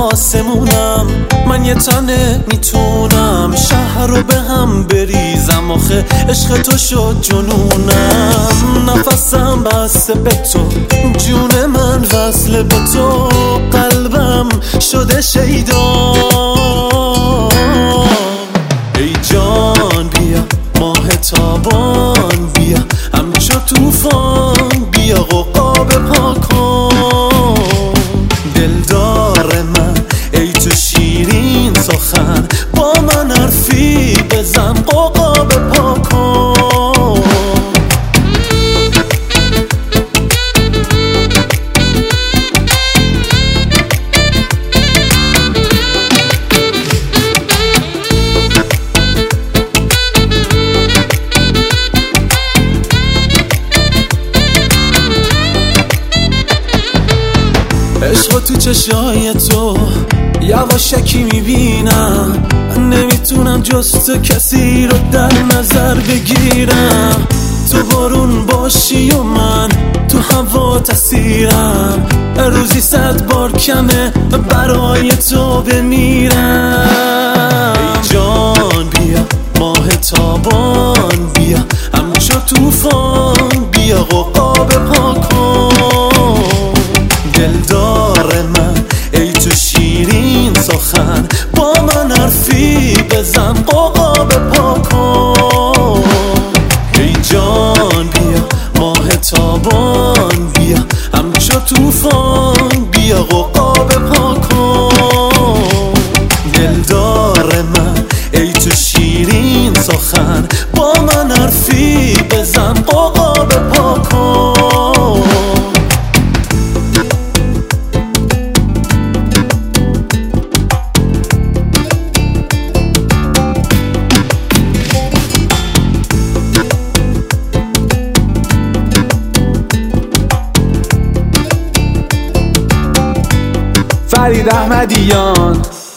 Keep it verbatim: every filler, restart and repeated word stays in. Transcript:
آسمونم، من یه تنه میتونم شهر رو به هم بریزم، آخه عشق تو شد جنونم. نفسم بسته به تو، جون من وصل به تو، قلبم شده شیدا. ای جان بیا ماه تابان، بیا همچو توفان، بیا قوقا پا کن. دلدار من ای تو شیرین سخن، با من حرفی بزن قوقا پا کن. عشق تو چشای تو یواشکی میبینم، نمیتونم جز تو کسی رو در نظر بگیرم. تو بارون باشی و من تو هوا تسیرم، روزی صد بار کمه برای تو بمیرم. ای جان بیا ماه تابان، بیا همچو توفان، بیا قوقا پا کن. دلدار من ای تو شیرین سخن، با من حرفی بزن قوقا پا کن. ای جان بیا ماه تابان، بیا همچو توفان، بیا قوقا پا کن. دلدار من ای تو شیرین سخن، با من حرفی بزن قوقا پا کن. فرید احمدیان